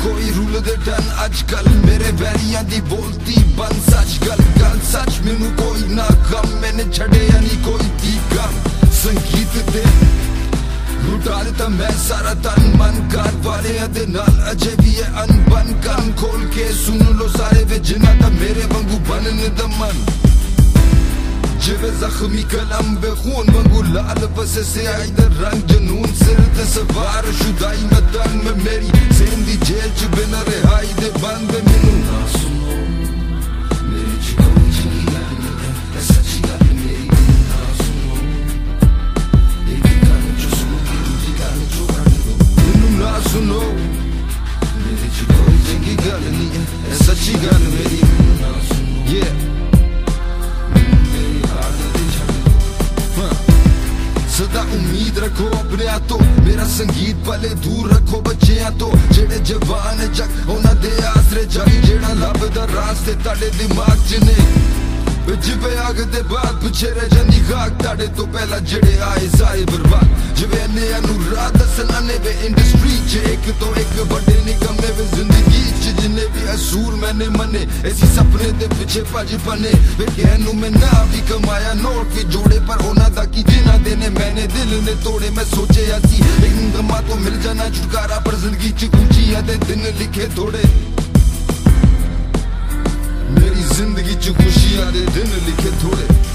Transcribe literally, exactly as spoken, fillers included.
कोई रूल दे टन अजकल मेरे बैरियां दी बोलती बंद सच गल गल सच मैनू कोई ना गम मैंने छड़िया नहीं कोई दी गम संगीत दे लुटा दिता मैं सारा तन मन कर वाले दे नाल अजे भी है अनबन कान खोल के सुन लो सारे वे जिन्ना दा मेरे वांगू बनने दा मन जिवे जख्मी कलम बेखून वांगू लाल बसे से आई दा रंग जनून सिर ते सवार शुदाई मदन में मेरी जिंदगी जेल च बिना रिहाई दे बंद मैनू ना सुनो मेरी जिंदगी चली जानी है सच्ची गल मेरी ना सुनो एक गान जो सुनो दूसरी गान जो गाने दो मैनू ना सुनो मेरी जिंदगी गल नहीं है सच्ची गल मेरी ना सुनो yeah सदा उम्मीद रखो अपने तो मेरा संगीत भले दूर रखो बच्चियां तो जेड़े जवान जग उन्हां दे आसरे जग जेड़ा लभदा रास्ते ताड़े दिमाग च ने जिवे आग दे बाद पिछे रह जांदी गाग ताड़े तो पहला जेड़े आए सारे बर्बाद जिवे ने अनुराग दसनाने वे इंडस्ट्री च एक तो एक बड़े निकम्मे वे जिंदगी च जिन्ने भी असूल मैंने मने ऐसी सपने दे पिछे भज बने वे कहनू मैं ना भी कमाया नोट भी जोड़े पर होना दा की जिना देने मैंने दिल ने तोड़े मैं सोचे ऐसी एक गमा तो मिल जाना छुटकारा पर जिंदगी च खुशियां दे दिन लिखे थोड़े मेरी जिंदगी च खुशियां दे दिन लिखे थोड़े।